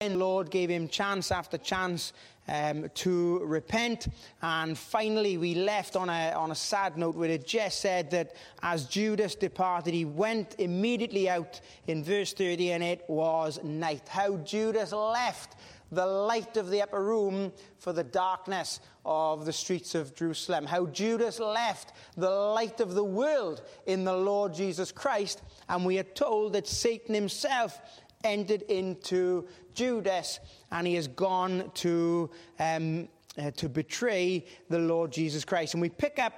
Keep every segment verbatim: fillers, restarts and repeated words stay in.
The Lord gave him chance after chance um, to repent, and finally we left on a on a sad note where it just said that as Judas departed, he went immediately out in verse thirty, and it was night. How Judas left the light of the upper room for the darkness of the streets of Jerusalem. How Judas left the light of the world in the Lord Jesus Christ, and we are told that Satan himself entered into Judas, and he has gone to um, uh, to betray the Lord Jesus Christ. And we pick up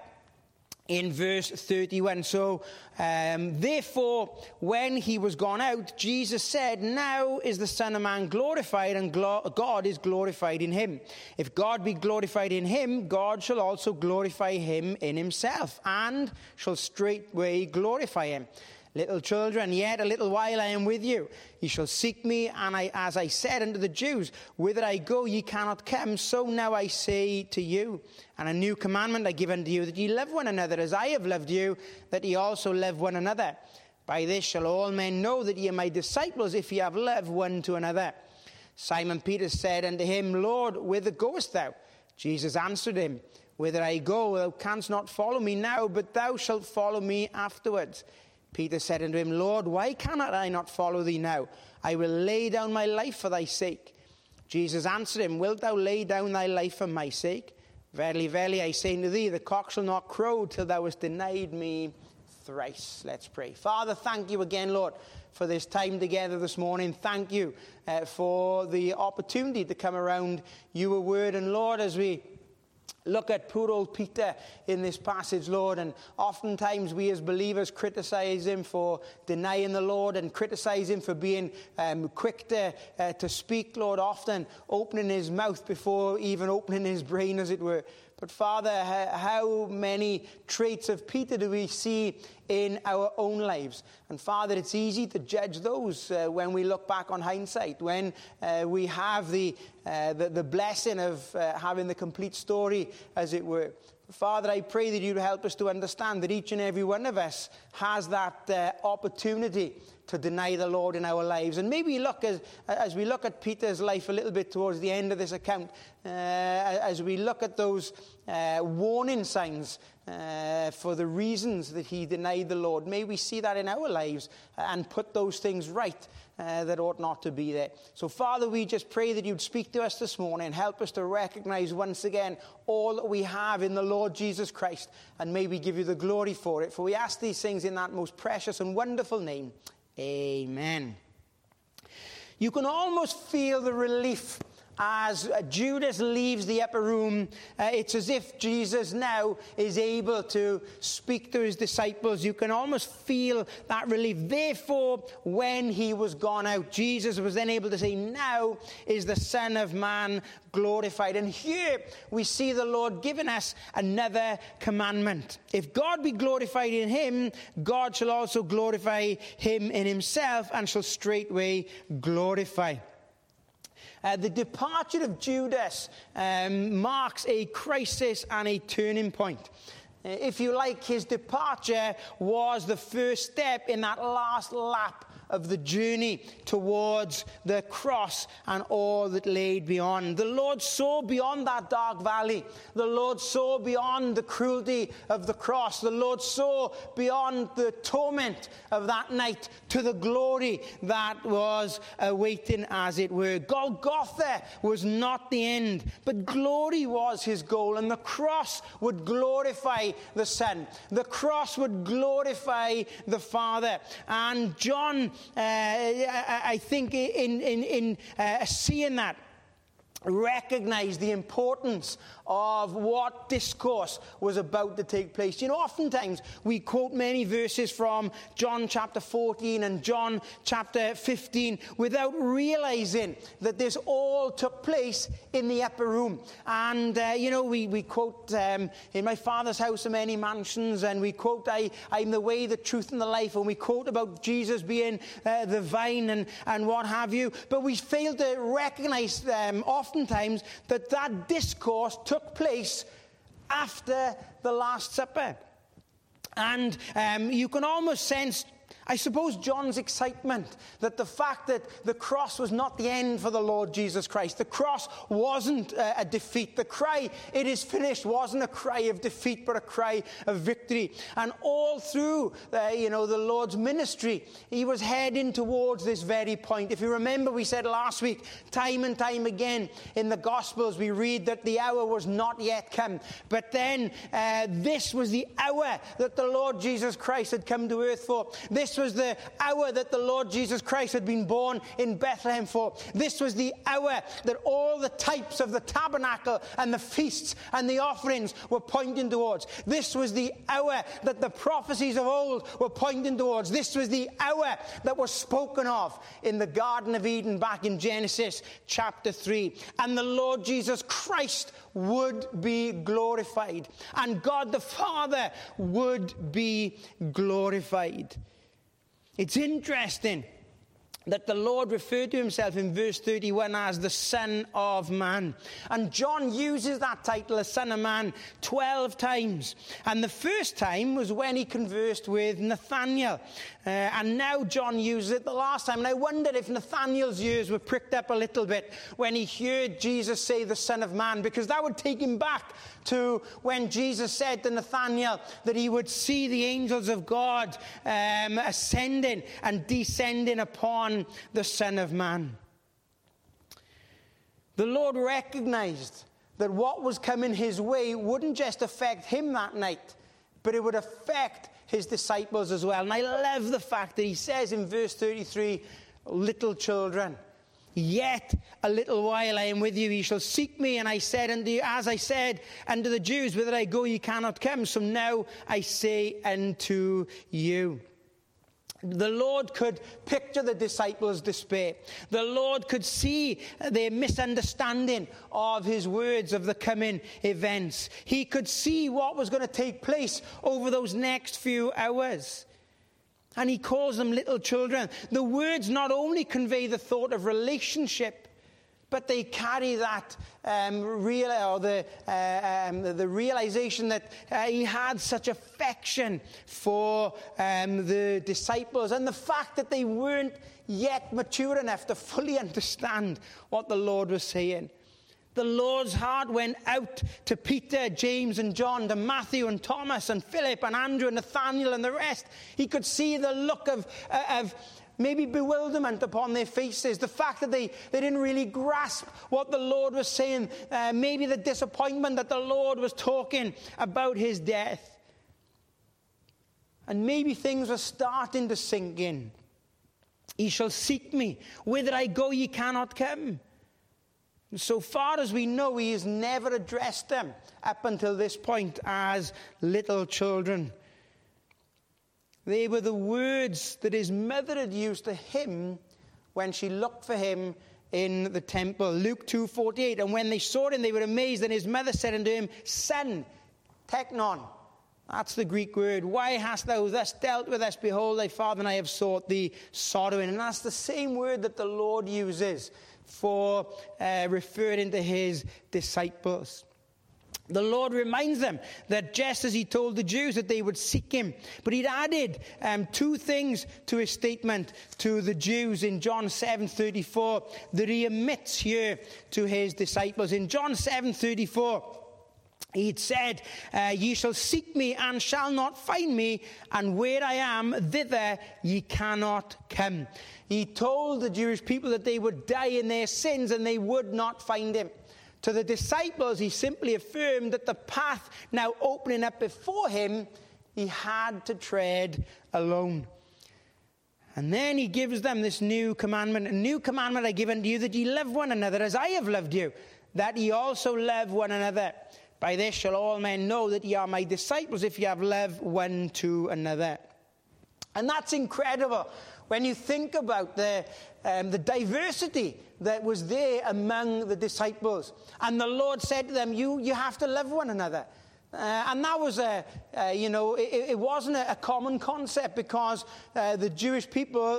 in verse thirty-one. So, um, therefore, when he was gone out, Jesus said, "Now is the Son of Man glorified, and glo- God is glorified in him. If God be glorified in him, God shall also glorify him in himself, and shall straightway glorify him. Little children, yet a little while I am with you. Ye shall seek me, and I, as I said unto the Jews, whither I go ye cannot come, so now I say to you. And a new commandment I give unto you, that ye love one another, as I have loved you, that ye also love one another. By this shall all men know that ye are my disciples, if ye have love one to another." Simon Peter said unto him, "Lord, whither goest thou?" Jesus answered him, "Whither I go, thou canst not follow me now, but thou shalt follow me afterwards." Peter said unto him, "Lord, why cannot I not follow thee now? I will lay down my life for thy sake." Jesus answered him, "Wilt thou lay down thy life for my sake? Verily, verily, I say unto thee, the cock shall not crow till thou hast denied me thrice." Let's pray. Father, thank you again, Lord, for this time together this morning. Thank you uh, for the opportunity to come around your word. And Lord, as we look at poor old Peter in this passage, Lord, and oftentimes we as believers criticize him for denying the Lord and criticize him for being um, quick to, uh, to speak, Lord, often opening his mouth before even opening his brain, as it were. But Father, how many traits of Peter do we see in our own lives? And Father, it's easy to judge those uh, when we look back on hindsight, when uh, we have the, uh, the the blessing of uh, having the complete story, as it were. Father, I pray that you'd help us to understand that each and every one of us has that uh, opportunity to deny the Lord in our lives. And maybe look as, as we look at Peter's life a little bit towards the end of this account, uh, as we look at those uh, warning signs uh, for the reasons that he denied the Lord, may we see that in our lives and put those things right uh, that ought not to be there. So Father, we just pray that you'd speak to us this morning, help us to recognize once again all that we have in the Lord Jesus Christ, and may we give you the glory for it. For we ask these things in that most precious and wonderful name. Amen. You can almost feel the relief as Judas leaves the upper room. Uh, it's as if Jesus now is able to speak to his disciples. You can almost feel that relief. Therefore, when he was gone out, Jesus was then able to say, "Now is the Son of Man glorified." And here we see the Lord giving us another commandment. If God be glorified in him, God shall also glorify him in himself, and shall straightway glorify. Uh, the departure of Judas um, marks a crisis and a turning point. Uh, if you like, his departure was the first step in that last lap of the journey towards the cross and all that lay beyond. The Lord saw beyond that dark valley. The Lord saw beyond the cruelty of the cross. The Lord saw beyond the torment of that night to the glory that was awaiting, as it were. Golgotha was not the end, but glory was his goal, and the cross would glorify the Son. The cross would glorify the Father. And John, Uh, I, I think in, in, in uh, seeing that, recognize the importance of what discourse was about to take place. You know, oftentimes we quote many verses from John chapter fourteen and John chapter fifteen without realizing that this all took place in the upper room. And, uh, you know, we, we quote, um, "In my Father's house are many mansions," and we quote, I, I'm the way, the truth, and the life, and we quote about Jesus being uh, the vine and, and what have you. But we fail to recognize um, oftentimes that that discourse took place after the Last Supper. And um, you can almost sense I suppose John's excitement that the fact that the cross was not the end for the Lord Jesus Christ. The cross wasn't a, a defeat. The cry, "It is finished," wasn't a cry of defeat, but a cry of victory. And all through, uh, you know, the Lord's ministry, he was heading towards this very point. If you remember, we said last week, time and time again in the Gospels, we read that the hour was not yet come. But then uh, this was the hour that the Lord Jesus Christ had come to earth for. This was the hour that the Lord Jesus Christ had been born in Bethlehem for. This was the hour that all the types of the tabernacle and the feasts and the offerings were pointing towards. This was the hour that the prophecies of old were pointing towards. This was the hour that was spoken of in the Garden of Eden back in Genesis chapter three. And the Lord Jesus Christ would be glorified, and God the Father would be glorified. It's interesting that the Lord referred to himself in verse thirty-one as the Son of Man. And John uses that title, the Son of Man, twelve times. And the first time was when he conversed with Nathanael. Uh, and now John uses it the last time. And I wondered if Nathanael's ears were pricked up a little bit when he heard Jesus say the Son of Man, because that would take him back to when Jesus said to Nathanael that he would see the angels of God um, ascending and descending upon the Son of Man. The Lord recognized that what was coming his way wouldn't just affect him that night, but it would affect his disciples as well. And I love the fact that he says in verse thirty-three, "Little children, yet a little while I am with you. Ye shall seek me. And I said unto you, as I said unto the Jews, whither I go ye cannot come. So now I say unto you." The Lord could picture the disciples' despair. The Lord could see their misunderstanding of his words of the coming events. He could see what was going to take place over those next few hours. And he calls them little children. The words not only convey the thought of relationship, but they carry that um, real, or the, uh, um, the, the realization that uh, he had such affection for um, the disciples, and the fact that they weren't yet mature enough to fully understand what the Lord was saying. The Lord's heart went out to Peter, James, and John, to Matthew and Thomas and Philip and Andrew and Nathanael and the rest. He could see the look of, uh, of maybe bewilderment upon their faces, the fact that they, they didn't really grasp what the Lord was saying, uh, maybe the disappointment that the Lord was talking about his death. And maybe things were starting to sink in. "Ye shall seek me. Whither I go, ye cannot come." So far as we know, he has never addressed them up until this point as little children. They were the words that his mother had used to him when she looked for him in the temple. Luke two forty-eight, "And when they saw him, they were amazed. And his mother said unto him, Son," teknon, that's the Greek word, "why hast thou thus dealt with us? Behold, thy father and I have sought thee sorrowing." And that's the same word that the Lord uses for uh, referring to his disciples. The Lord reminds them that just as he told the Jews that they would seek him, but he'd added um, two things to his statement to the Jews in John seven thirty-four that he omits here to his disciples. In John seven thirty-four, he'd said, uh, "Ye shall seek me and shall not find me, and where I am, thither ye cannot come." He told the Jewish people that they would die in their sins and they would not find him. To the disciples, he simply affirmed that the path now opening up before him, he had to tread alone. And then he gives them this new commandment. "A new commandment I give unto you, that ye love one another as I have loved you, that ye also love one another. By this shall all men know that ye are my disciples, if ye have love one to another." And that's incredible when you think about the, um, the diversity that was there among the disciples. And the Lord said to them, you, you have to love one another. Uh, and that was a, uh, you know, it, it wasn't a, a common concept, because uh, the Jewish people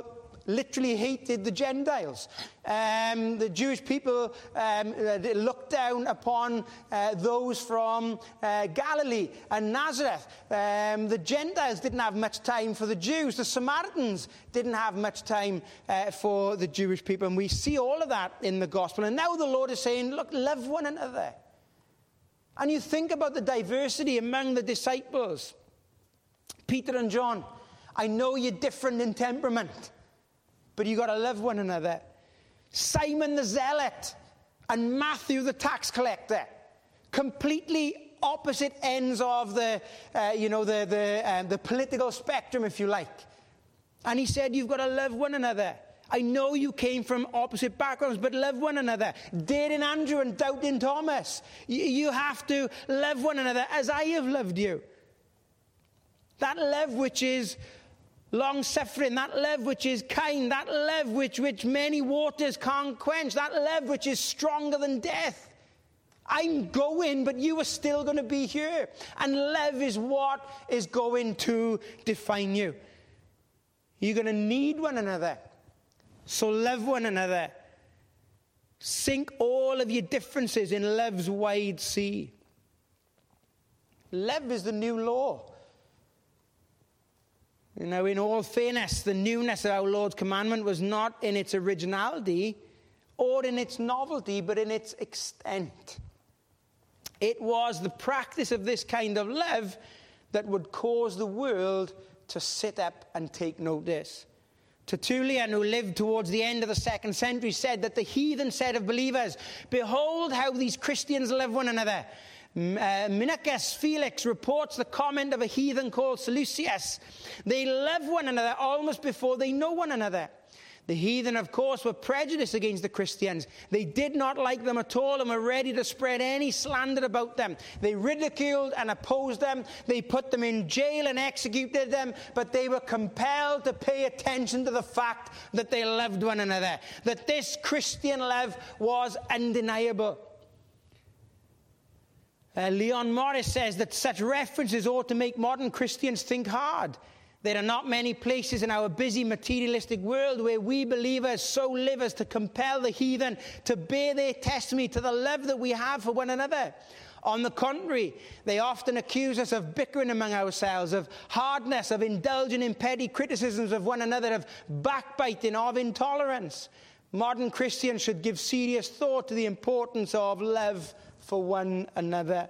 literally hated the Gentiles. Um, the Jewish people um, looked down upon uh, those from uh, Galilee and Nazareth. Um, the Gentiles didn't have much time for the Jews. The Samaritans didn't have much time uh, for the Jewish people. And we see all of that in the gospel. And now the Lord is saying, look, love one another. And you think about the diversity among the disciples. Peter and John, I know you're different in temperament, but you got to love one another. Simon the Zealot and Matthew the tax collector, completely opposite ends of the, uh, you know, the the, um, the political spectrum, if you like. And he said, you've got to love one another. I know you came from opposite backgrounds, but love one another. Daring Andrew and doubting Thomas, you, you have to love one another as I have loved you. That love which is long-suffering, that love which is kind, that love which, which many waters can't quench, that love which is stronger than death. I'm going, but you are still going to be here. And love is what is going to define you. You're going to need one another. So love one another. Sink all of your differences in love's wide sea. Love is the new law. You know, in all fairness, the newness of our Lord's commandment was not in its originality or in its novelty, but in its extent. It was the practice of this kind of love that would cause the world to sit up and take notice. Tertullian, who lived towards the end of the second century, said that the heathen said of believers, behold how these Christians love one another. Uh, Minacus Felix reports the comment of a heathen called Seleucus. They love one another almost before they know one another. The heathen, of course, were prejudiced against the Christians. They did not like them at all and were ready to spread any slander about them. They ridiculed and opposed them. They put them in jail and executed them, but they were compelled to pay attention to the fact that they loved one another, that this Christian love was undeniable. Uh, Leon Morris says that such references ought to make modern Christians think hard. There are not many places in our busy materialistic world where we believers so live as to compel the heathen to bear their testimony to the love that we have for one another. On the contrary, they often accuse us of bickering among ourselves, of hardness, of indulging in petty criticisms of one another, of backbiting, of intolerance. Modern Christians should give serious thought to the importance of love for one another.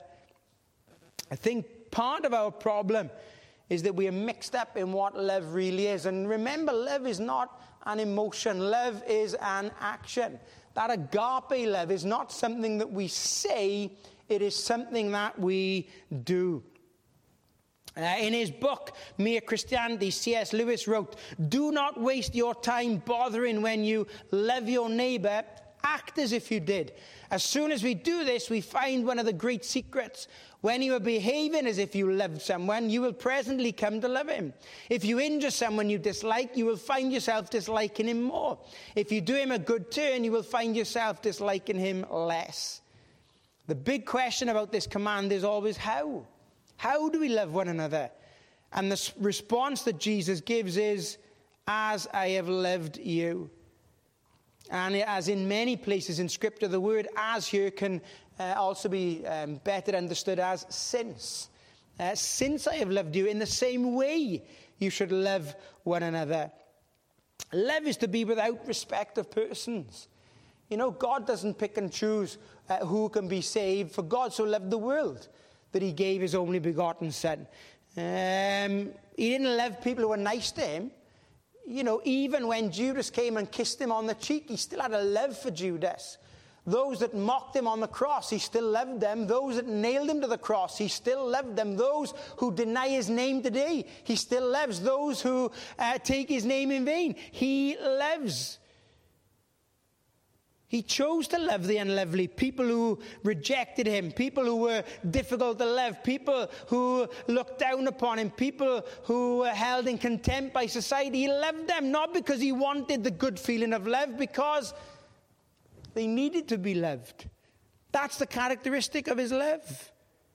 I think part of our problem is that we are mixed up in what love really is. And remember, love is not an emotion. Love is an action. That agape love is not something that we say. It is something that we do. Uh, in his book, Mere Christianity, C S Lewis wrote, do not waste your time bothering when you love your neighbor. Act as if you did. As soon as we do this, we find one of the great secrets. When you are behaving as if you loved someone, you will presently come to love him. If you injure someone you dislike, you will find yourself disliking him more. If you do him a good turn, you will find yourself disliking him less. The big question about this command is always how? How do we love one another? And the response that Jesus gives is, as I have loved you. And as in many places in Scripture, the word as here can uh, also be um, better understood as since. Uh, since I have loved you, in the same way you should love one another. Love is to be without respect of persons. You know, God doesn't pick and choose uh, who can be saved. For God so loved the world that he gave his only begotten Son. Um, he didn't love people who were nice to him. You know, even when Judas came and kissed him on the cheek, he still had a love for Judas. Those that mocked him on the cross, he still loved them. Those that nailed him to the cross, he still loved them. Those who deny his name today, he still loves. Those who uh, take his name in vain, he loves. He chose to love the unlovely, people who rejected him, people who were difficult to love, people who looked down upon him, people who were held in contempt by society. He loved them not because he wanted the good feeling of love, because they needed to be loved. That's the characteristic of his love.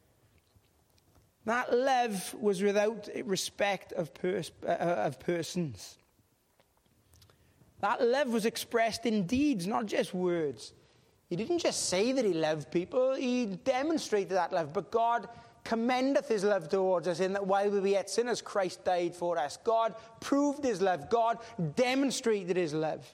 That love was without respect of, pers- uh, of persons. That love was expressed in deeds, not just words. He didn't just say that he loved people, he demonstrated that love. But God commendeth his love towards us in that while we were yet sinners, Christ died for us. God proved his love. God demonstrated his love.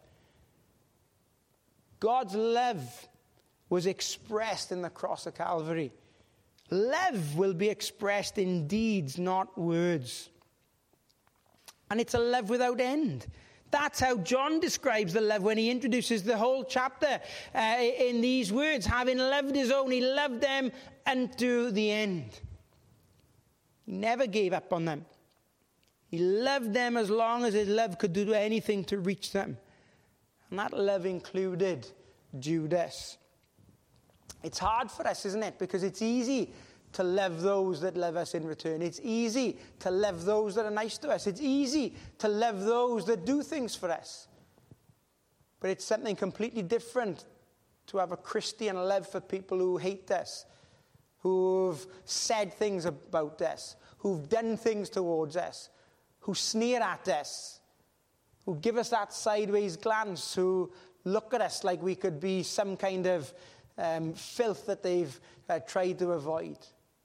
God's love was expressed in the cross of Calvary. Love will be expressed in deeds, not words. And it's a love without end. That's how John describes the love when he introduces the whole chapter uh, in these words. Having loved his own, he loved them unto the end. He never gave up on them. He loved them as long as his love could do anything to reach them. And that love included Judas. It's hard for us, isn't it? Because it's easy to love those that love us in return. It's easy to love those that are nice to us. It's easy to love those that do things for us. But it's something completely different to have a Christian love for people who hate us, who've said things about us, who've done things towards us, who sneer at us, who give us that sideways glance, who look at us like we could be some kind of um, filth that they've uh, tried to avoid.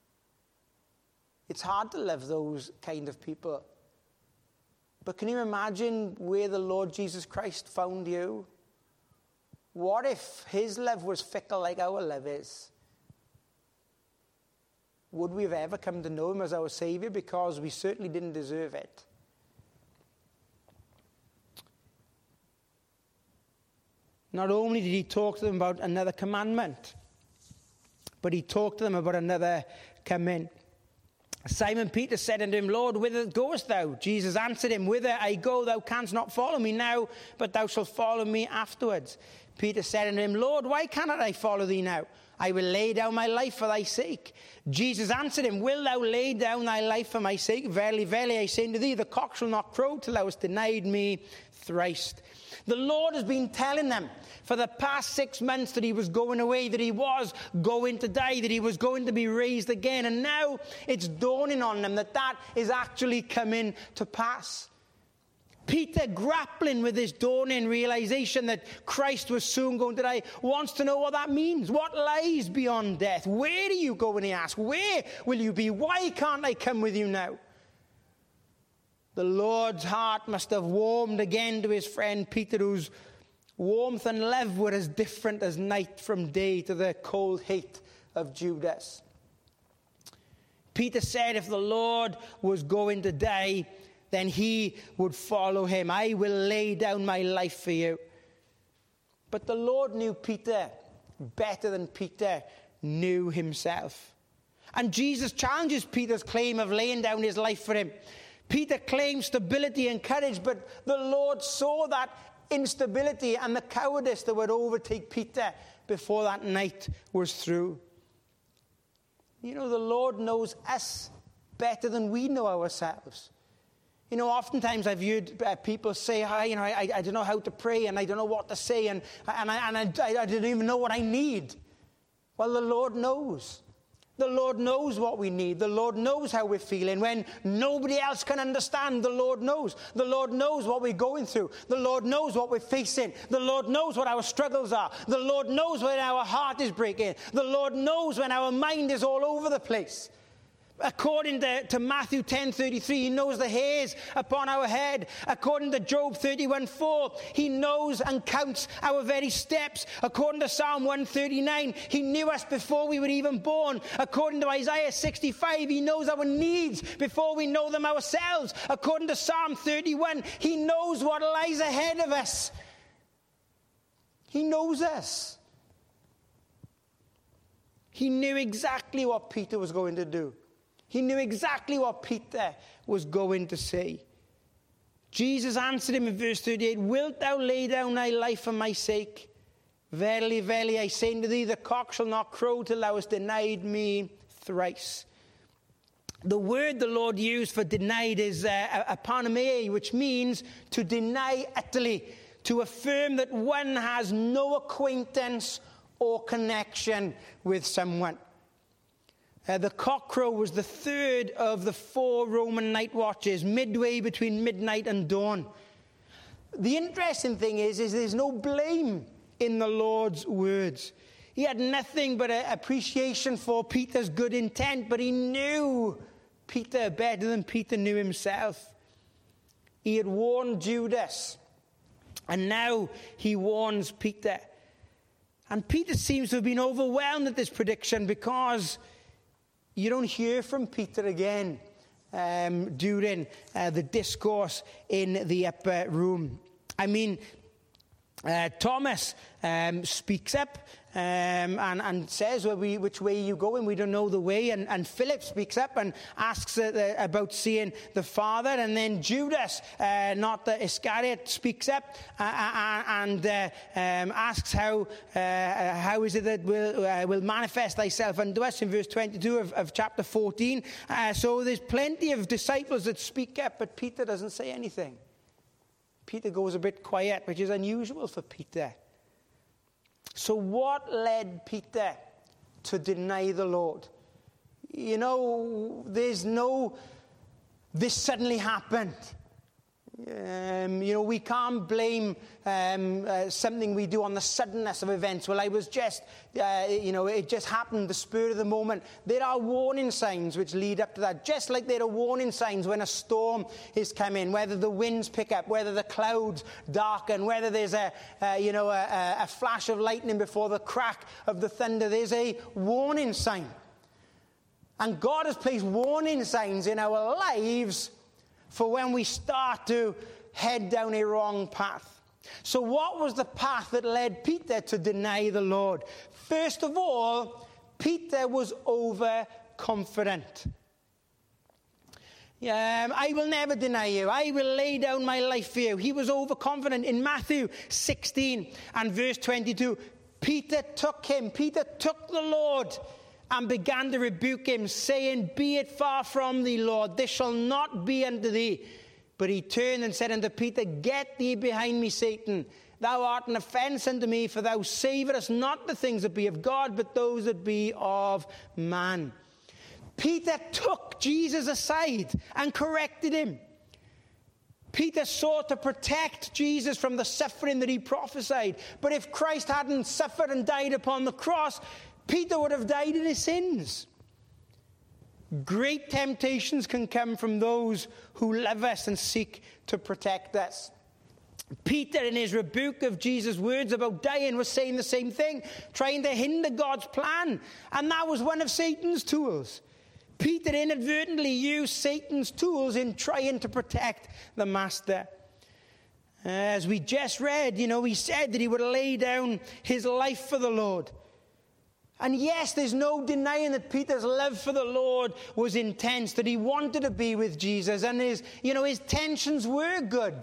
It's hard to love those kind of people. But can you imagine where the Lord Jesus Christ found you? What if his love was fickle like our love is? Would we have ever come to know him as our Savior? Because we certainly didn't deserve it. Not only did he talk to them about another commandment, but he talked to them about another command. Simon Peter said unto him, Lord, whither goest thou? Jesus answered him, Whither I go, thou canst not follow me now, but thou shalt follow me afterwards. Peter said unto him, Lord, why cannot I follow thee now? I will lay down my life for thy sake. Jesus answered him, Wilt thou lay down thy life for my sake? Verily, verily, I say unto thee, the cock shall not crow till thou hast denied me thrice. The Lord has been telling them for the past six months that he was going away, that he was going to die, that he was going to be raised again. And now it's dawning on them that that is actually coming to pass. Peter, grappling with this dawning realization that Christ was soon going to die, wants to know what that means. What lies beyond death? Where do you go? And he asks, where will you be? Why can't I come with you now? The Lord's heart must have warmed again to his friend Peter, whose warmth and love were as different as night from day to the cold hate of Judas. Peter said if the Lord was going to die, then he would follow him. I will lay down my life for you. But the Lord knew Peter better than Peter knew himself. And Jesus challenges Peter's claim of laying down his life for him. Peter claimed stability and courage, but the Lord saw that instability and the cowardice that would overtake Peter before that night was through. You know, the Lord knows us better than we know ourselves. You know, oftentimes I've heard uh, people say, oh, you know, I, I don't know how to pray and I don't know what to say and, and, I, and I, I don't even know what I need. Well, the Lord knows. The Lord knows what we need. The Lord knows how we're feeling. When nobody else can understand, the Lord knows. The Lord knows what we're going through. The Lord knows what we're facing. The Lord knows what our struggles are. The Lord knows when our heart is breaking. The Lord knows when our mind is all over the place. According to, to Matthew ten thirty-three, he knows the hairs upon our head. According to Job thirty-one four, he knows and counts our very steps. According to Psalm one thirty-nine, he knew us before we were even born. According to Isaiah sixty-five, he knows our needs before we know them ourselves. According to Psalm thirty-one, he knows what lies ahead of us. He knows us. He knew exactly what Peter was going to do. He knew exactly what Peter was going to say. Jesus answered him in verse thirty-eight, Wilt thou lay down thy life for my sake? Verily, verily, I say unto thee, the cock shall not crow till thou hast denied me thrice. The word the Lord used for denied is uh, aponomia, which means to deny utterly, to affirm that one has no acquaintance or connection with someone. Uh, the cockcrow was the third of the four Roman night watches, midway between midnight and dawn. The interesting thing is, is there's no blame in the Lord's words. He had nothing but an appreciation for Peter's good intent, but he knew Peter better than Peter knew himself. He had warned Judas, and now he warns Peter. And Peter seems to have been overwhelmed at this prediction, because you don't hear from Peter again um, during uh, the discourse in the upper room. I mean, uh, Thomas um, speaks up um, and, and says, well, we, which way are you going? We don't know the way. And, and Philip speaks up and asks uh, the, about seeing the Father. And then Judas, uh, not the Iscariot, speaks up uh, uh, and uh, um, asks how uh, how is it that will uh, will manifest thyself unto us, in verse twenty-two of, of chapter fourteen. Uh, so there's plenty of disciples that speak up, but Peter doesn't say anything. Peter goes a bit quiet, which is unusual for Peter. So what led Peter to deny the Lord? You know, there's no, this suddenly happened. Um, you know, we can't blame um, uh, something we do on the suddenness of events. Well, I was just, uh, you know, it just happened, the spur of the moment. There are warning signs which lead up to that. Just like there are warning signs when a storm is coming, whether the winds pick up, whether the clouds darken, whether there's a, uh, you know, a, a flash of lightning before the crack of the thunder. There's a warning sign. And God has placed warning signs in our lives for when we start to head down a wrong path. So what was the path that led Peter to deny the Lord? First of all, Peter was overconfident. Um, I will never deny you. I will lay down my life for you. He was overconfident. In Matthew sixteen and verse twenty-two, Peter took him. Peter took the Lord and began to rebuke him, saying, Be it far from thee, Lord, this shall not be unto thee. But he turned and said unto Peter, Get thee behind me, Satan. Thou art an offence unto me, for thou savourest not the things that be of God, but those that be of man. Peter took Jesus aside and corrected him. Peter sought to protect Jesus from the suffering that he prophesied. But if Christ hadn't suffered and died upon the cross, Peter would have died in his sins. Great temptations can come from those who love us and seek to protect us. Peter, in his rebuke of Jesus' words about dying, was saying the same thing, trying to hinder God's plan. And that was one of Satan's tools. Peter inadvertently used Satan's tools in trying to protect the master. As we just read, you know, he said that he would lay down his life for the Lord. And yes, there's no denying that Peter's love for the Lord was intense, that he wanted to be with Jesus, and his, you know, his tensions were good.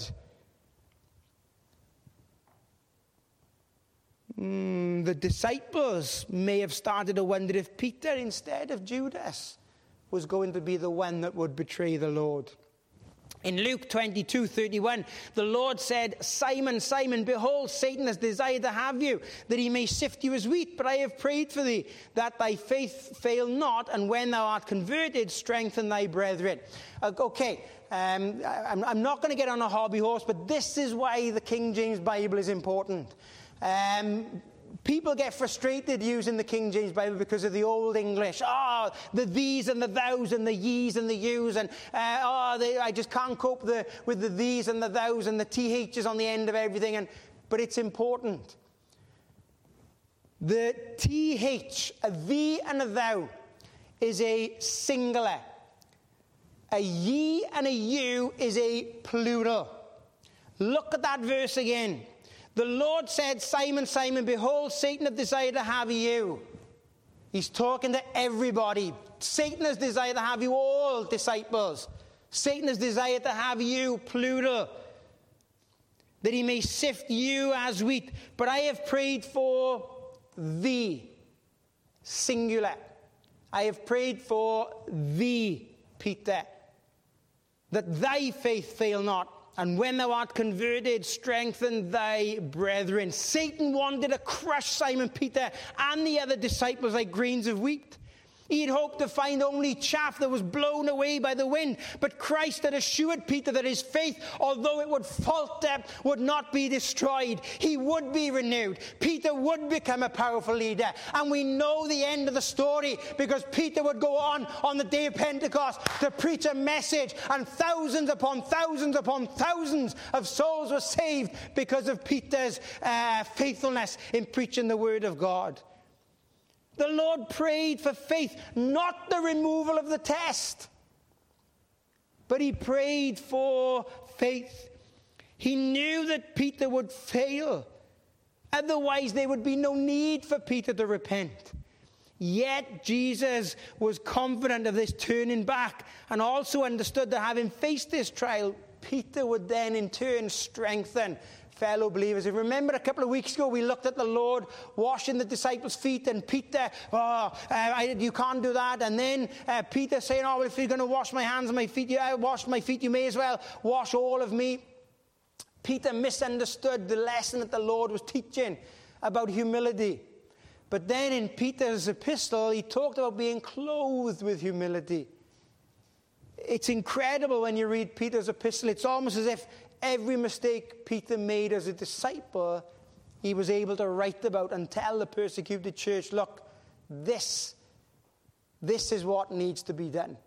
Mm, the disciples may have started to wonder if Peter, instead of Judas, was going to be the one that would betray the Lord. In Luke twenty-two thirty-one, the Lord said, Simon, Simon, behold, Satan has desired to have you, that he may sift you as wheat. But I have prayed for thee, that thy faith fail not, and when thou art converted, strengthen thy brethren. Uh, okay, um, I'm, I'm not going to get on a hobby horse, but this is why the King James Bible is important. Um, People get frustrated using the King James Bible because of the Old English. Oh, the these and the thous and the ye's and the you's. And uh, oh, they, I just can't cope the, with the these and the thous and the T H's on the end of everything. And, but it's important. The T H, a thee and a thou, is a singular. A ye and a you is a plural. Look at that verse again. The Lord said, Simon, Simon, behold, Satan hath desired to have you. He's talking to everybody. Satan has desired to have you all, disciples. Satan has desired to have you, plural, that he may sift you as wheat. But I have prayed for thee, singular. I have prayed for thee, Peter, that thy faith fail not. And when thou art converted, strengthen thy brethren. Satan wanted to crush Simon Peter and the other disciples like grains of wheat. He'd hoped to find only chaff that was blown away by the wind. But Christ had assured Peter that his faith, although it would falter, would not be destroyed. He would be renewed. Peter would become a powerful leader. And we know the end of the story, because Peter would go on on the day of Pentecost to preach a message, and thousands upon thousands upon thousands of souls were saved because of Peter's uh, faithfulness in preaching the word of God. The Lord prayed for faith, not the removal of the test, but he prayed for faith. He knew that Peter would fail. Otherwise, there would be no need for Peter to repent. Yet Jesus was confident of this turning back, and also understood that having faced this trial, Peter would then in turn strengthen fellow believers. If you remember a couple of weeks ago, we looked at the Lord washing the disciples' feet, and Peter, oh, uh, I, you can't do that. And then uh, Peter saying, oh, well, if you're going to wash my hands and my feet, you, uh, wash my feet, you may as well wash all of me. Peter misunderstood the lesson that the Lord was teaching about humility. But then in Peter's epistle, he talked about being clothed with humility. It's incredible when you read Peter's epistle. It's almost as if every mistake Peter made as a disciple, he was able to write about and tell the persecuted church, look, this, this is what needs to be done.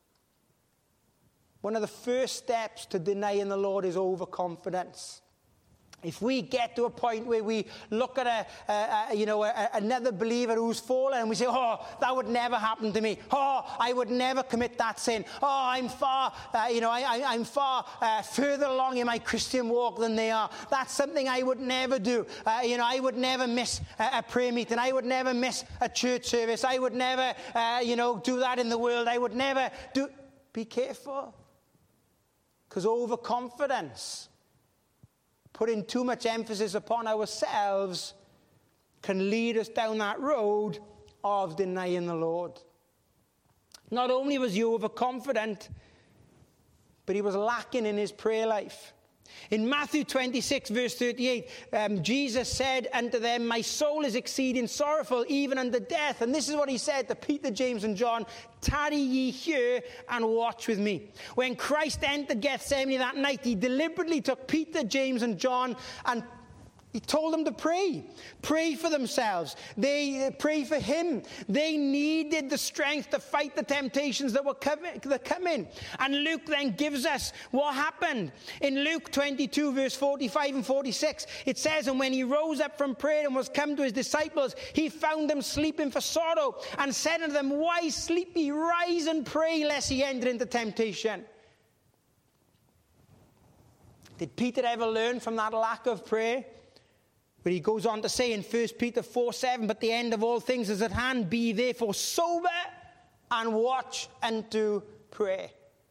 One of the first steps to denying the Lord is overconfidence. If we get to a point where we look at a, a, a you know a, another believer who's fallen, and we say, "Oh, that would never happen to me. Oh, I would never commit that sin. Oh, I'm far, uh, you know, I, I, I'm far uh, further along in my Christian walk than they are. That's something I would never do. Uh, you know, I would never miss a, a prayer meeting. I would never miss a church service. I would never, uh, you know, do that in the world. I would never do." Be careful, because overconfidence, putting too much emphasis upon ourselves, can lead us down that road of denying the Lord. Not only was he overconfident, but he was lacking in his prayer life. In Matthew twenty-six, verse thirty-eight, um, Jesus said unto them, "My soul is exceeding sorrowful, even unto death." And this is what he said to Peter, James, and John: "Tarry ye here and watch with me." When Christ entered Gethsemane that night, he deliberately took Peter, James, and John, and he told them to pray. Pray for themselves. They pray for him. They needed the strength to fight the temptations that were coming. That coming. And Luke then gives us what happened. In Luke twenty-two, verse forty-five and forty-six, it says, "And when he rose up from prayer and was come to his disciples, he found them sleeping for sorrow, and said unto them, Why sleep ye? Rise and pray, lest ye enter into temptation." Did Peter ever learn from that lack of prayer? But he goes on to say in First Peter four seven, "But the end of all things is at hand. Be therefore sober and watch unto prayer."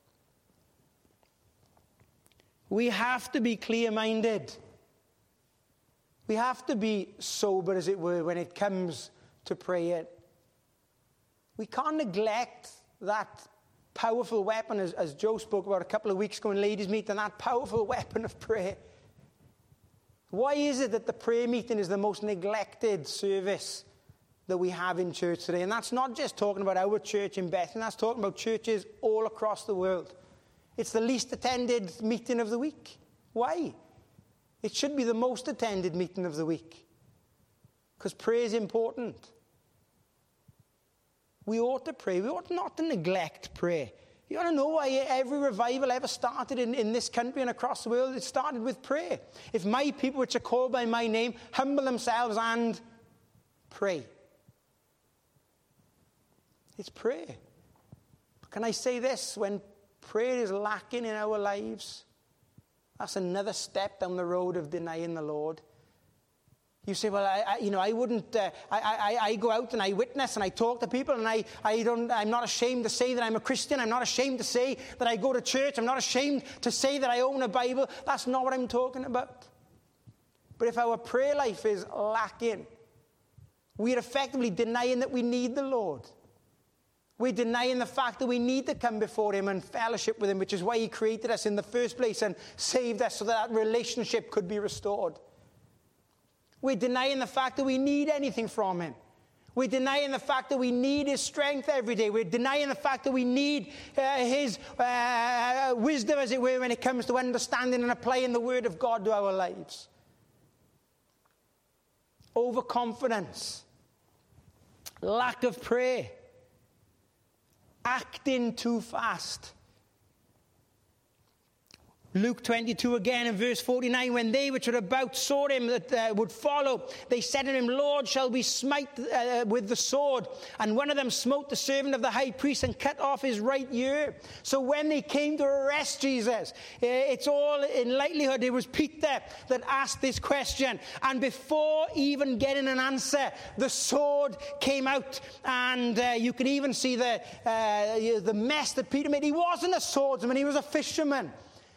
We have to be clear-minded. We have to be sober, as it were, when it comes to prayer. We can't neglect that powerful weapon, as, as Joe spoke about a couple of weeks ago in ladies' meeting, that powerful weapon of prayer. Why is it that the prayer meeting is the most neglected service that we have in church today? And that's not just talking about our church in Bethany, that's talking about churches all across the world. It's the least attended meeting of the week. Why? It should be the most attended meeting of the week, because prayer is important. We ought to pray. We ought not to neglect prayer. You want to know why every revival ever started in, in this country and across the world? It started with prayer. If my people, which are called by my name, humble themselves and pray. It's prayer. Can I say this? When prayer is lacking in our lives, that's another step down the road of denying the Lord. You say, well, I, I, you know, I wouldn't, uh, I, I, I go out and I witness and I talk to people, and I, I don't, I'm not ashamed to say that I'm a Christian. I'm not ashamed to say that I go to church. I'm not ashamed to say that I own a Bible. That's not what I'm talking about. But if our prayer life is lacking, we're effectively denying that we need the Lord. We're denying the fact that we need to come before him and fellowship with him, which is why he created us in the first place and saved us so that that relationship could be restored. We're denying the fact that we need anything from him. We're denying the fact that we need his strength every day. We're denying the fact that we need uh, his uh, wisdom, as it were, when it comes to understanding and applying the word of God to our lives. Overconfidence, lack of prayer, acting too fast. Luke twenty-two again in verse forty-nine, when they which were about saw him that uh, would follow, they said to him, Lord, shall we smite uh, with the sword? And one of them smote the servant of the high priest and cut off his right ear. So when they came to arrest Jesus, uh, it's all in likelihood it was Peter that asked this question. And before even getting an answer, the sword came out. And uh, you can even see the, uh, the mess that Peter made. He wasn't a swordsman, he was a fisherman.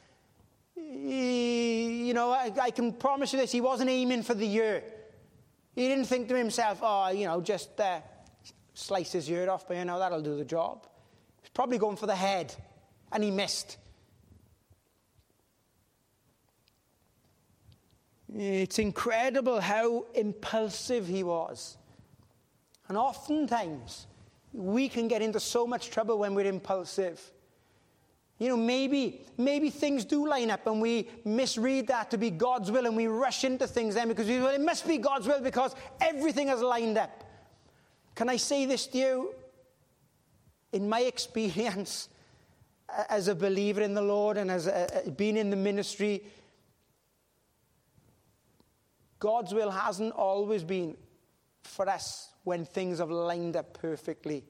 He, you know, I, I can promise you this, he wasn't aiming for the ear. He didn't think to himself, oh, you know, just uh, slice his ear off, but you know, that'll do the job. He's probably going for the head, and he missed. It's incredible how impulsive he was. And oftentimes, we can get into so much trouble when we're impulsive. You know, maybe maybe things do line up and we misread that to be God's will and we rush into things then because we, well, it must be God's will because everything has lined up. Can I say this to you? In my experience as a believer in the Lord and as a, being in the ministry, God's will hasn't always been for us when things have lined up perfectly.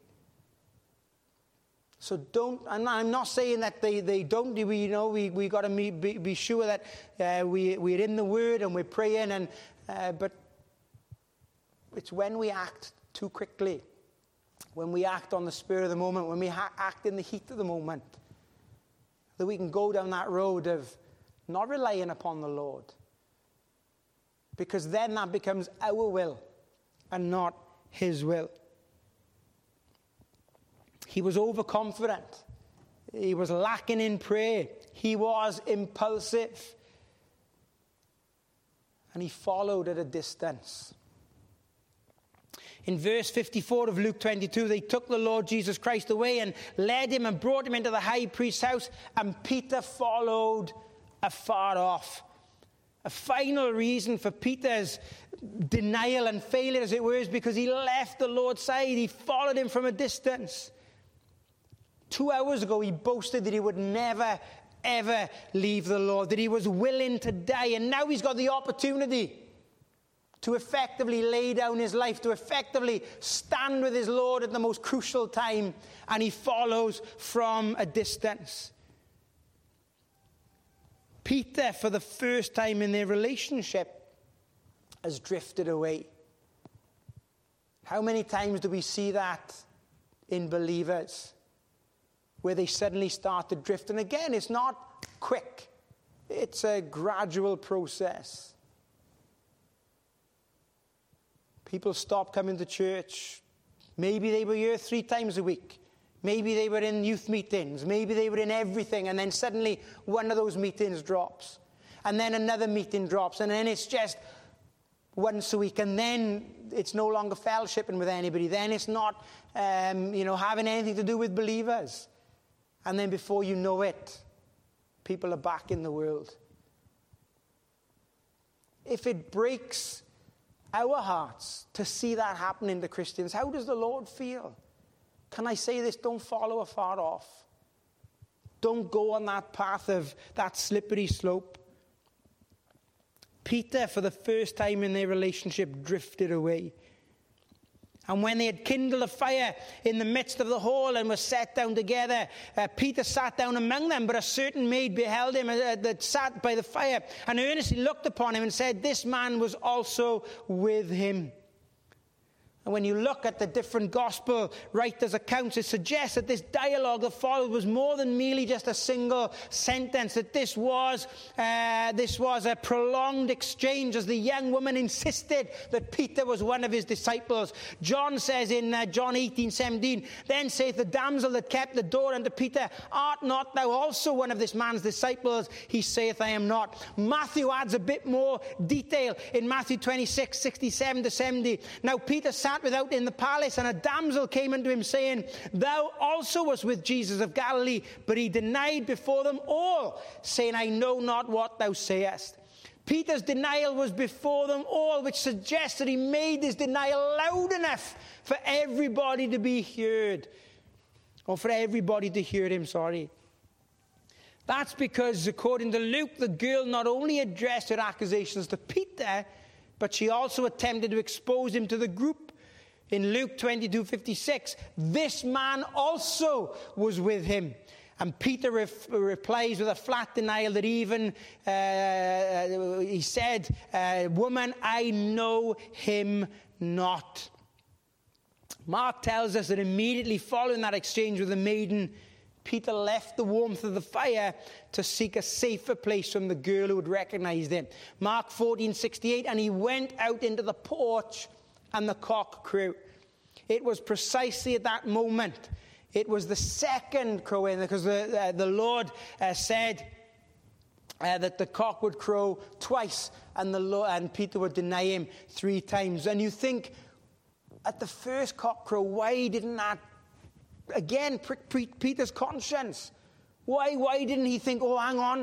So don't, and I'm not saying that they, they don't, we, you know, we, we got to be, be sure that uh, we, we're in the Word and we're praying, and uh, but it's when we act too quickly, when we act on the spur of the moment, when we ha- act in the heat of the moment, that we can go down that road of not relying upon the Lord. Because then that becomes our will and not his will. He was overconfident. He was lacking in prayer. He was impulsive. And he followed at a distance. In verse fifty-four of Luke twenty-two, they took the Lord Jesus Christ away and led him and brought him into the high priest's house, and Peter followed afar off. A final reason for Peter's denial and failure, as it were, is because he left the Lord's side. He followed him from a distance. Two hours ago, he boasted that he would never, ever leave the Lord, that he was willing to die. And now he's got the opportunity to effectively lay down his life, to effectively stand with his Lord at the most crucial time. And he follows from a distance. Peter, for the first time in their relationship, has drifted away. How many times do we see that in believers? Where they suddenly start to drift. And again, it's not quick. It's a gradual process. People stop coming to church. Maybe they were here three times a week. Maybe they were in youth meetings. Maybe they were in everything. And then suddenly one of those meetings drops. And then another meeting drops. And then it's just once a week. And then it's no longer fellowshipping with anybody. Then it's not, um, you know, having anything to do with believers. And then before you know it, people are back in the world. If it breaks our hearts to see that happening to Christians, how does the Lord feel? Can I say this? Don't follow afar off. Don't go on that path of that slippery slope. Peter, for the first time in their relationship, drifted away. And when they had kindled a fire in the midst of the hall and were sat down together, uh, Peter sat down among them, but a certain maid beheld him uh, that sat by the fire, and earnestly looked upon him and said, this man was also with him. And when you look at the different gospel writers' accounts, it suggests that this dialogue that followed was more than merely just a single sentence, that this was, uh, this was a prolonged exchange as the young woman insisted that Peter was one of his disciples. John says in uh, John eighteen seventeen, then saith the damsel that kept the door unto Peter, art not thou also one of this man's disciples? He saith, I am not. Matthew adds a bit more detail in Matthew twenty-six, sixty-seven to seventy. Now Peter sat sat without in the palace, and a damsel came unto him, saying, Thou also wast with Jesus of Galilee. But he denied before them all, saying, I know not what thou sayest. Peter's denial was before them all, which suggests that he made this denial loud enough for everybody to be heard. Or for everybody to hear him, sorry. That's because, according to Luke, the girl not only addressed her accusations to Peter, but she also attempted to expose him to the group. In Luke twenty-two fifty-six, this man also was with him. And Peter ref- replies with a flat denial that even, uh, he said, uh, Woman, I know him not. Mark tells us that immediately following that exchange with the maiden, Peter left the warmth of the fire to seek a safer place from the girl who had recognized him. Mark fourteen sixty-eight, and he went out into the porch, and the cock crew. It was precisely at that moment. It was the second crowing, because the, uh, the Lord uh, said uh, that the cock would crow twice, and, the Lord, and Peter would deny him three times. And you think, at the first cock crow, why didn't that, again, prick Peter's conscience? Why, why didn't he think, oh, hang on,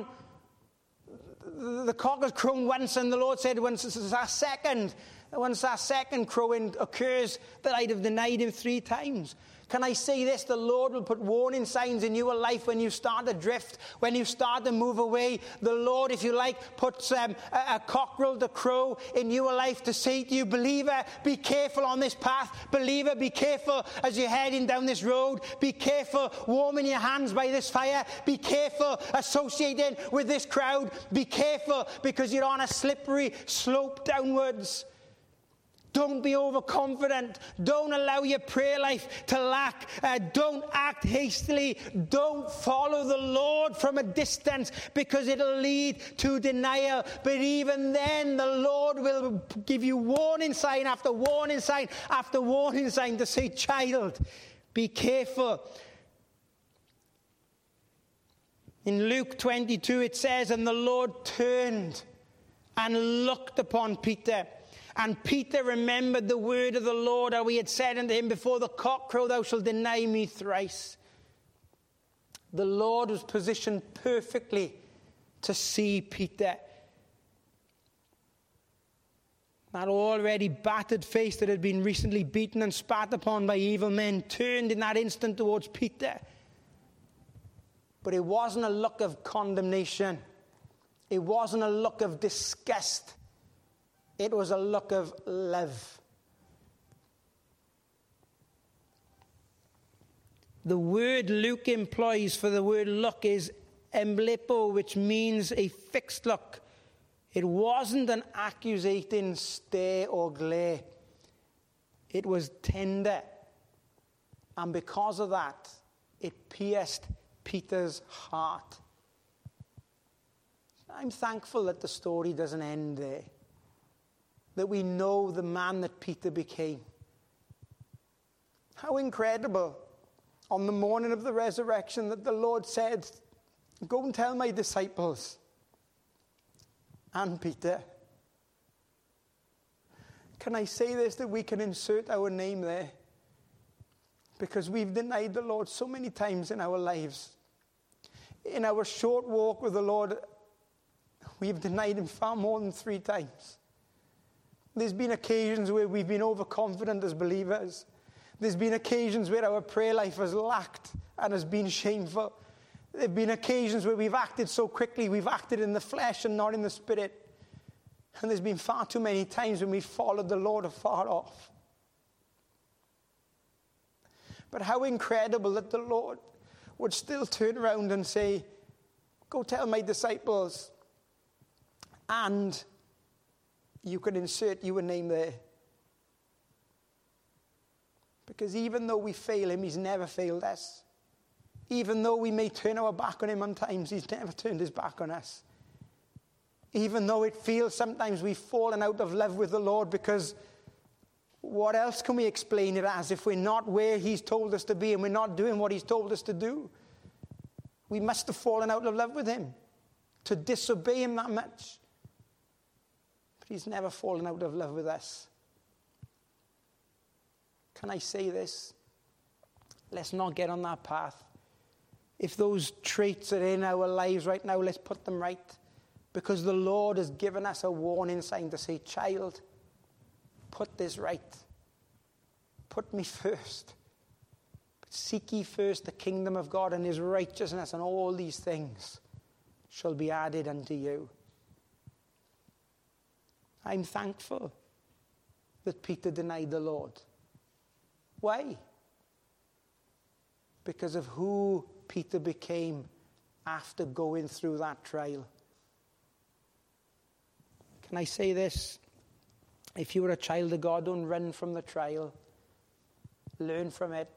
the cock has crown once, and the Lord said, once our second, once our second crowing occurs, that I'd have denied him three times. Can I say this? The Lord will put warning signs in your life when you start to drift, when you start to move away. The Lord, if you like, puts um, a, a cockerel to crow in your life to say to you, believer, be careful on this path. Believer, be careful as you're heading down this road. Be careful warming your hands by this fire. Be careful associating with this crowd. Be careful because you're on a slippery slope downwards. Don't be overconfident. Don't allow your prayer life to lack. Uh, don't act hastily. Don't follow the Lord from a distance, because it'll lead to denial. But even then, the Lord will give you warning sign after warning sign after warning sign to say, child, be careful. In Luke twenty-two, it says, and the Lord turned and looked upon Peter. And Peter remembered the word of the Lord, how he had said unto him, before the cock crow thou shalt deny me thrice. The Lord was positioned perfectly to see Peter. That already battered face that had been recently beaten and spat upon by evil men turned in that instant towards Peter. But it wasn't a look of condemnation. It wasn't a look of disgust. It was a look of love. The word Luke employs for the word look is emblepo, which means a fixed look. It wasn't an accusating stare or glare. It was tender. And because of that, it pierced Peter's heart. I'm thankful that the story doesn't end there. That we know the man that Peter became. How incredible, on the morning of the resurrection, that the Lord said, go and tell my disciples and Peter. Can I say this, that we can insert our name there? Because we've denied the Lord so many times in our lives. In our short walk with the Lord, we've denied him far more than three times. There's been occasions where we've been overconfident as believers. There's been occasions where our prayer life has lacked and has been shameful. There have been occasions where we've acted so quickly, we've acted in the flesh and not in the spirit. And there's been far too many times when we've followed the Lord afar off. But how incredible that the Lord would still turn around and say, go tell my disciples, and you can insert your name there. Because even though we fail him, he's never failed us. Even though we may turn our back on him on times, he's never turned his back on us. Even though it feels sometimes we've fallen out of love with the Lord, because what else can we explain it as if we're not where he's told us to be and we're not doing what he's told us to do? We must have fallen out of love with him to disobey him that much. He's never fallen out of love with us. Can I say this? Let's not get on that path. If those traits are in our lives right now, let's put them right. Because the Lord has given us a warning sign to say, child, put this right. Put me first. Seek ye first the kingdom of God and his righteousness, and all these things shall be added unto you. I'm thankful that Peter denied the Lord. Why? Because of who Peter became after going through that trial. Can I say this? If you were a child of God, don't run from the trial. Learn from it.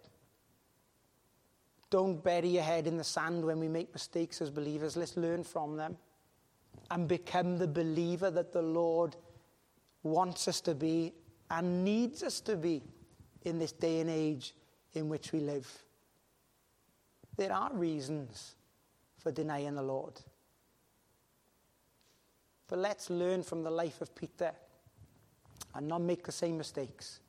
Don't bury your head in the sand when we make mistakes as believers. Let's learn from them and become the believer that the Lord wants us to be and needs us to be in this day and age in which we live. There are reasons for denying the Lord. But let's learn from the life of Peter and not make the same mistakes.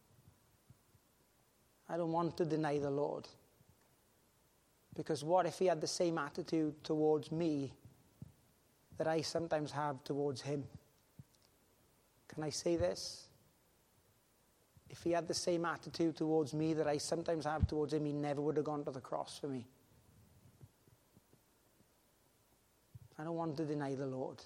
I don't want to deny the Lord. Because what if he had the same attitude towards me that I sometimes have towards him? Can I say this? If he had the same attitude towards me that I sometimes have towards him, he never would have gone to the cross for me. I don't want to deny the Lord.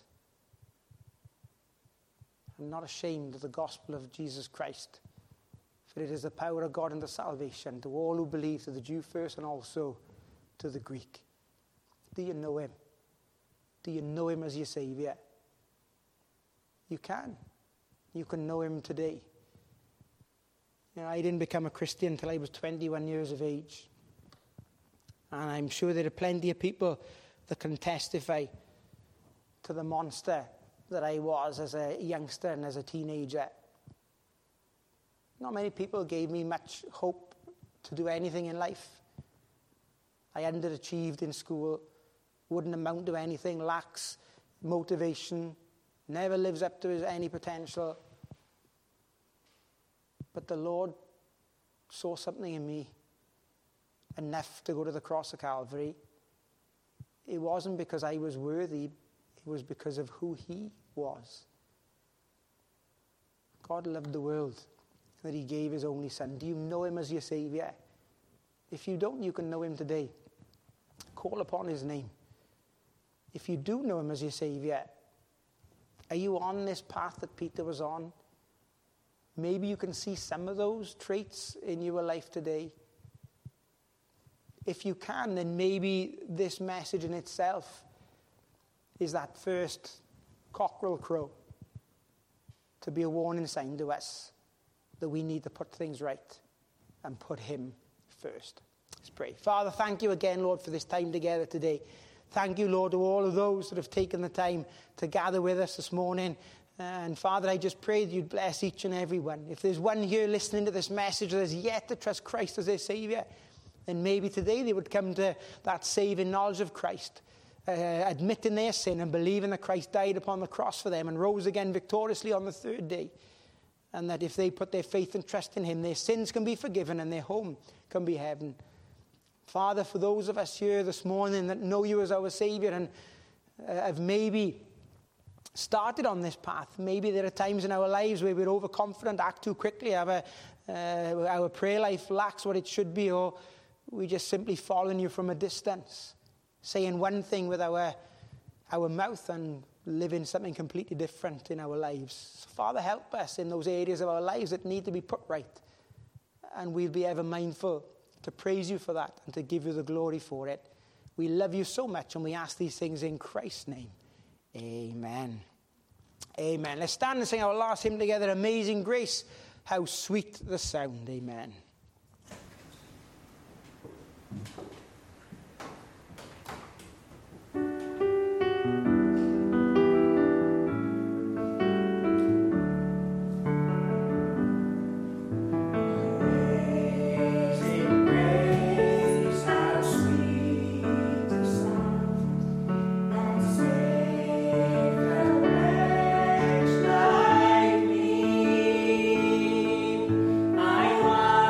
I'm not ashamed of the gospel of Jesus Christ, for it is the power of God unto salvation to all who believe, to the Jew first and also to the Greek. Do you know him? Do you know him as your Savior? You can. You can know him today. You know, I didn't become a Christian until I was twenty-one years of age. And I'm sure there are plenty of people that can testify to the monster that I was as a youngster and as a teenager. Not many people gave me much hope to do anything in life. I underachieved in school, wouldn't amount to anything, lacks motivation, never lives up to his any potential. But the Lord saw something in me enough to go to the cross of Calvary. It wasn't because I was worthy, it was because of who he was. God loved the world that he gave his only son. Do you know him as your Savior? If you don't, you can know him today. Call upon his name. If you do know him as your Savior, are you on this path that Peter was on? Maybe you can see some of those traits in your life today. If you can, then maybe this message in itself is that first cockerel crow to be a warning sign to us that we need to put things right and put him first. Let's pray. Father, thank you again, Lord, for this time together today. Thank you, Lord, to all of those that have taken the time to gather with us this morning. And Father, I just pray that you'd bless each and every one. If there's one here listening to this message that has yet to trust Christ as their Savior, then maybe today they would come to that saving knowledge of Christ, uh, admitting their sin and believing that Christ died upon the cross for them and rose again victoriously on the third day. And that if they put their faith and trust in him, their sins can be forgiven and their home can be heaven. Father, for those of us here this morning that know you as our Savior and uh, have maybe started on this path, maybe there are times in our lives where we're overconfident, act too quickly, our, uh, our prayer life lacks what it should be, or we just simply following you from a distance, saying one thing with our, our mouth and living something completely different in our lives. So Father, help us in those areas of our lives that need to be put right. And we'll be ever mindful to praise you for that and to give you the glory for it. We love you so much and we ask these things in Christ's name. Amen. Amen. Let's stand and sing our last hymn together, Amazing Grace, how sweet the sound. Amen. I want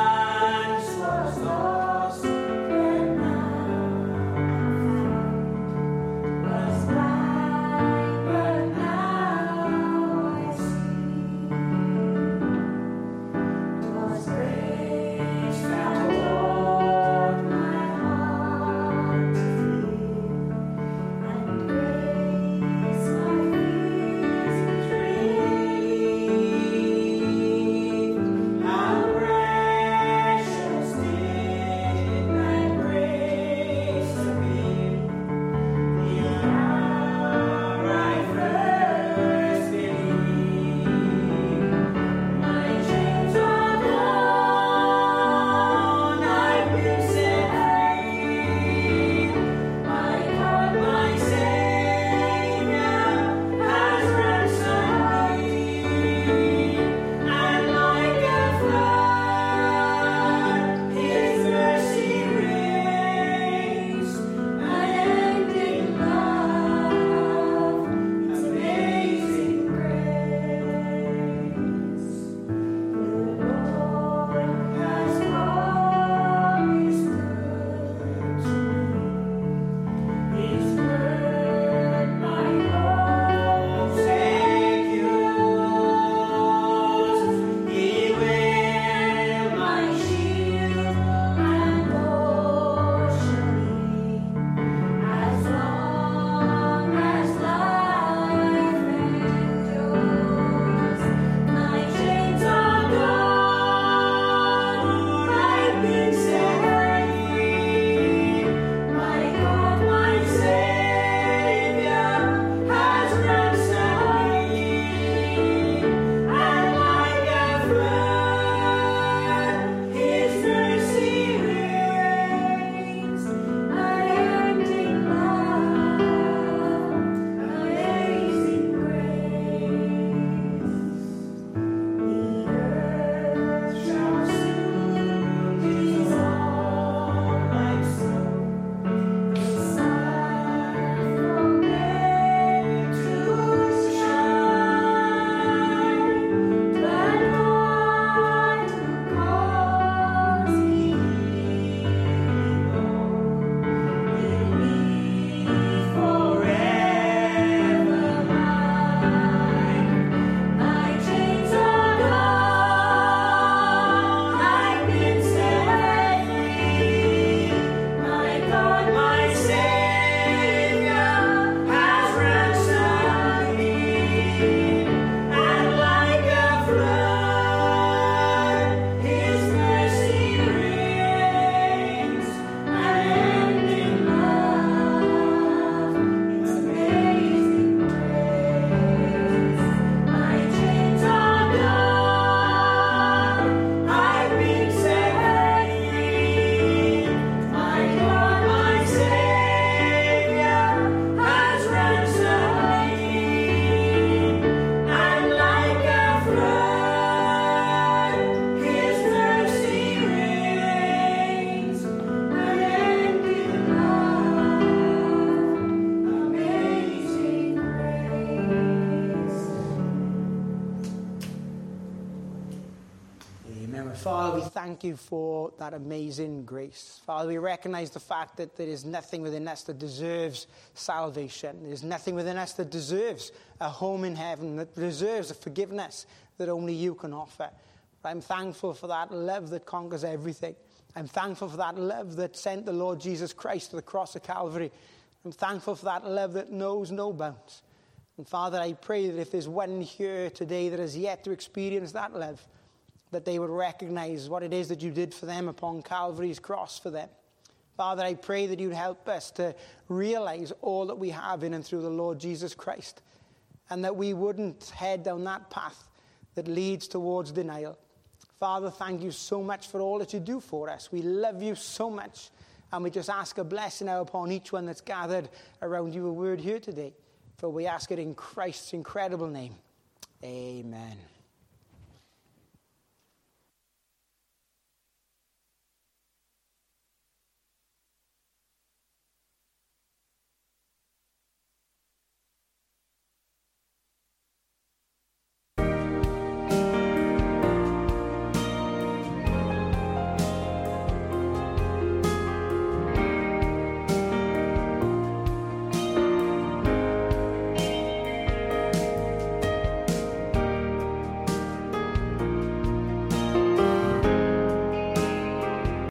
Father, we thank you for that amazing grace. Father, we recognize the fact that there is nothing within us that deserves salvation. There's nothing within us that deserves a home in heaven, that deserves a forgiveness that only you can offer. But I'm thankful for that love that conquers everything. I'm thankful for that love that sent the Lord Jesus Christ to the cross of Calvary. I'm thankful for that love that knows no bounds. And Father, I pray that if there's one here today that has yet to experience that love, that they would recognize what it is that you did for them upon Calvary's cross for them. Father, I pray that you'd help us to realize all that we have in and through the Lord Jesus Christ, and that we wouldn't head down that path that leads towards denial. Father, thank you so much for all that you do for us. We love you so much, and we just ask a blessing now upon each one that's gathered around your word here today. For we ask it in Christ's incredible name. Amen.